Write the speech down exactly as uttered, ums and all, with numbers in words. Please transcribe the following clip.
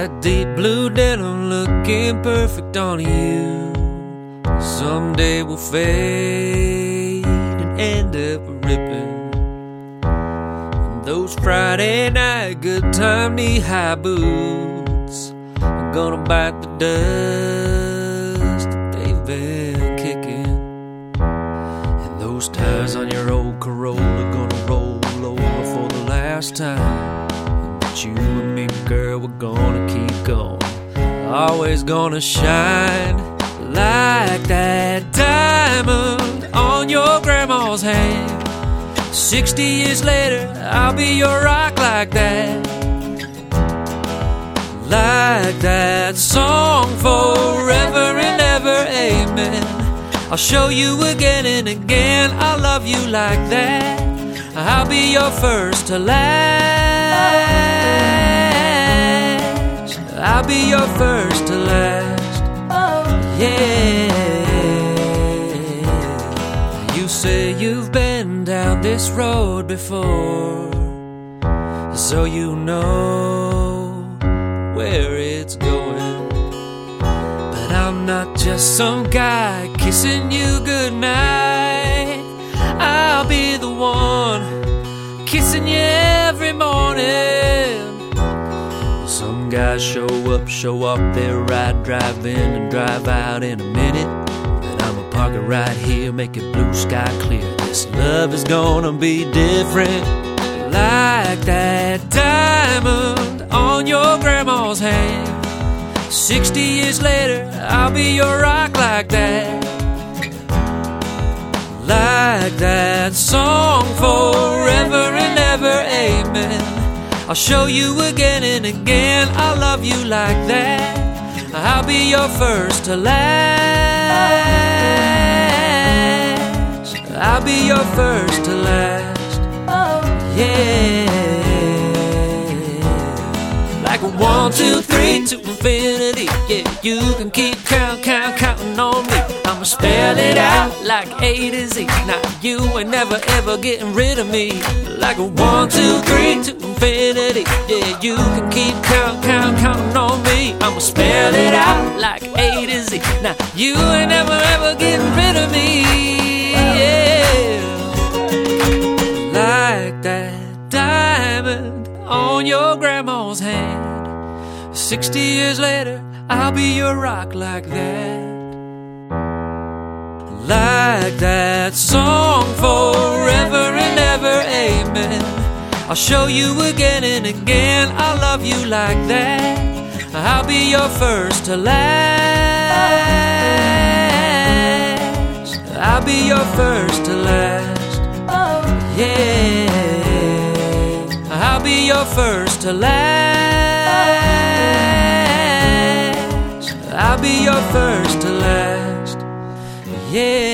that deep blue denim looking perfect on you. Someday we'll fade and end up ripping. And those Friday night good time knee-high boots are gonna bite the dust that they've been kicking. And those tires on your old Corolla are gonna roll over for the last time. But you and me, girl, we're gonna keep going. Always gonna shine like that diamond on your grandma's hand. Sixty years later, I'll be your rock like that. Like that song, forever and ever, amen. I'll show you again and again, I love you like that. I'll be your first to last. I'll be your first to last. Yeah. You say you've been down this road before, so you know where it's going. But I'm not just some guy kissing you goodnight. I'll be the one kissing you every morning. Some guys show up, show off their ride, drive in and drive out in a minute. But I'ma park it right here, make it blue sky clear. This love is gonna be different. Like that diamond on your grandma's hand. Sixty years later, I'll be your rock like that. Like that song, forever and ever, amen. I'll show you again and again, I love you like that. I'll be your first to last. I'll be your first to last. Yeah. Like a one, two, three to infinity. Yeah, you can keep count, count, counting on me. I'ma spell it out like A to Z. Now you ain't never ever getting rid of me. Like a one, two, three to infinity. Yeah, you can keep count, count, counting on me. I'ma spell it out like A to Z. Now you ain't never ever getting rid of me. Yeah. Like that diamond on your grandma's hand. Sixty years later, I'll be your rock like that. Like that song, forever and ever, amen. I'll show you again and again, I love you like that. I'll be your first to last. I'll be your first to last. Yeah. I'll be your first to last. I'll be your first to last. Yeah.